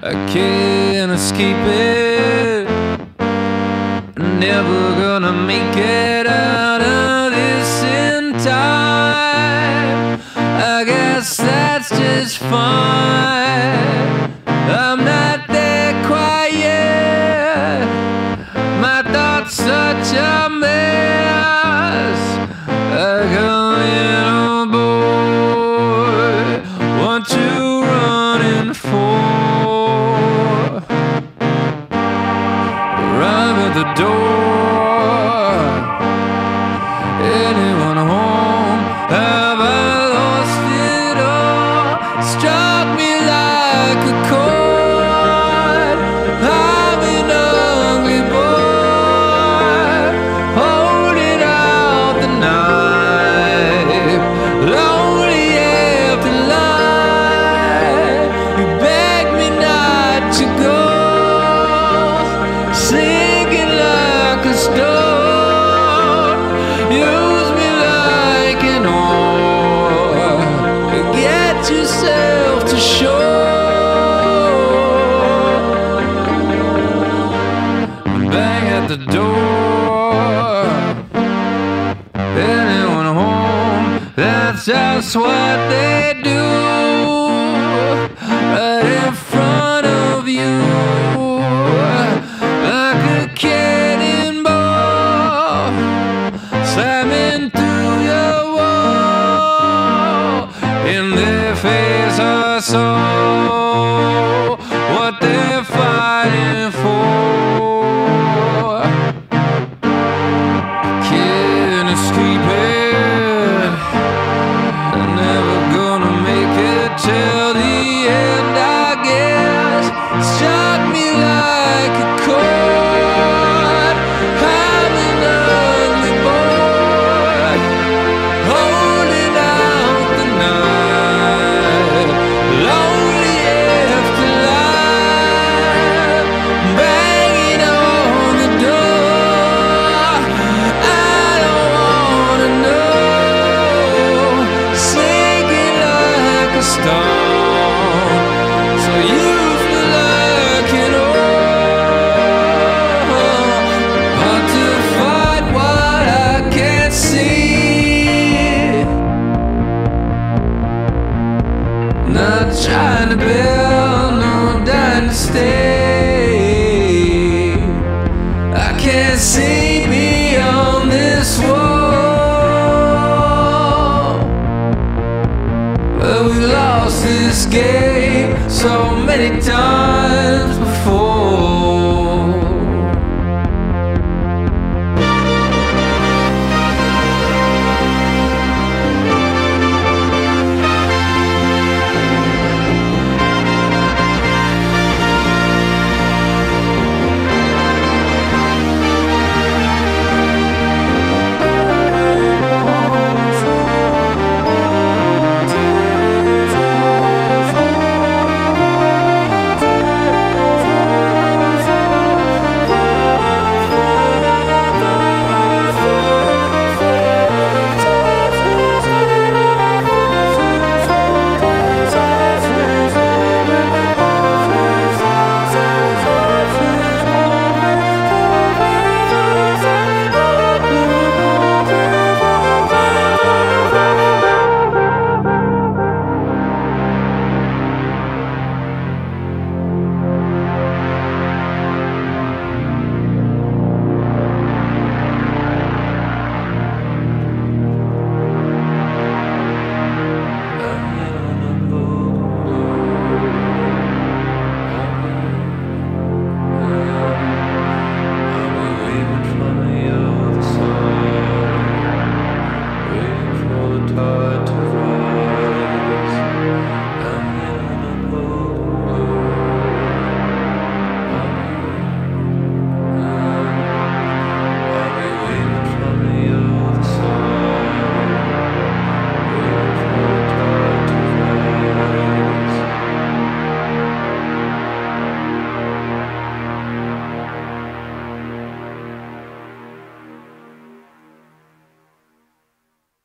I can't escape it. Never gonna make it out of this in time. I guess that's just fine. I'm not there quite yet. My thoughts such a mess. I come in on board. What you running for? Arrive at the door. Anyone home? Have I lost it all? Struck me like a chord. I'm an ugly boy, holding out the knife. Lonely after life, you beg me not to go. Sinking like a stone, use me like an oar. Get yourself to shore. Bang at the door. Anyone home? That's just what they do. Right in front of you, like a cannonball, slamming through your wall. In their face I saw what they're fighting for. Can't escape it. I'm never gonna make it till the end, I guess. Struck me like a chord. I'm an ugly boy, holding out the knife. Lonely after life, banging on the door. I don't wanna know. Sinking like a stone, so use me like an oar. But to fight what I can't see, not trying to build no dynasty. I can't see beyond this wall. But we lost this game so many times.